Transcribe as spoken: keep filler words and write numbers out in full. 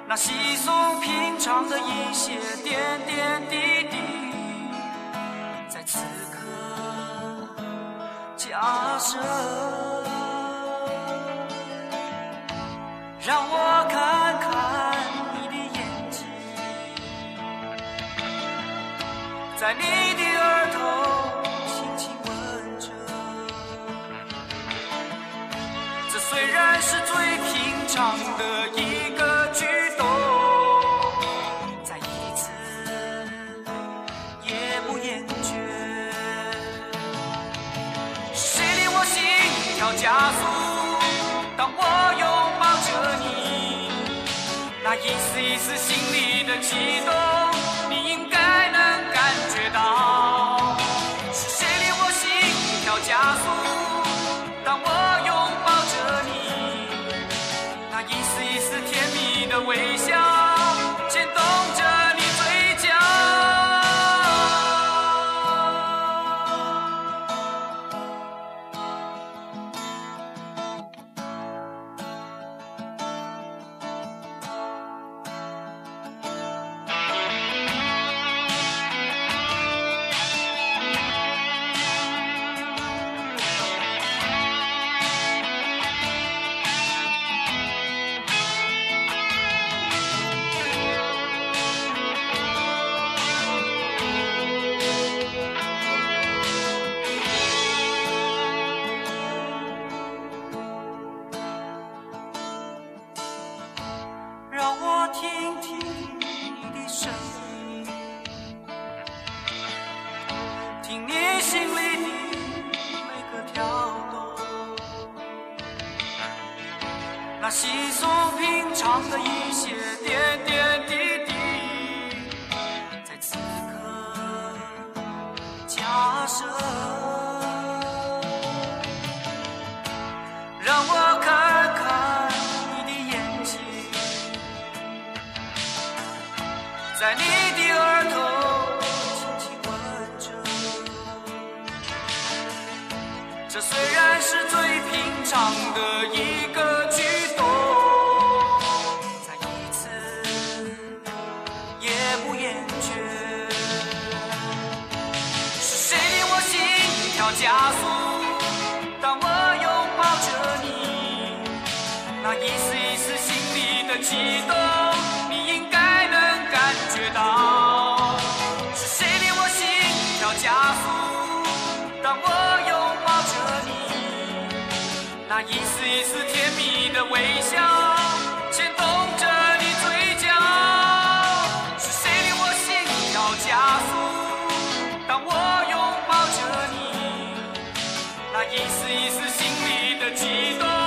那稀松平常的一些点点滴滴，在此刻加深。让我看看你的眼睛，在你的额头轻轻吻着。这虽然是最平常的一个举动，再一次也不厌倦。谁令我心跳加速？当我拥抱着你，那一丝一丝心里的悸动，你应该能感觉到。是谁令我心跳加速？当我拥抱着你，那一丝一丝甜蜜的微笑牵动着你嘴角。让我听听你的声音，听你心里的每个跳动，那稀松平常的一些点点滴滴，在此刻加深。让我看看你的眼睛，在你的额头轻轻吻着。这虽然是最平常的一个举动，再一次也不厌倦。是谁令我心跳加速？当我拥抱着你，那一丝一丝心里的悸动，你应该能感觉到。是谁令我心跳加速？当我拥抱着你，那一丝一丝甜蜜的微笑牵动着你嘴角。是谁令我心跳加速？当我拥抱着你，那一丝一丝心里的悸动。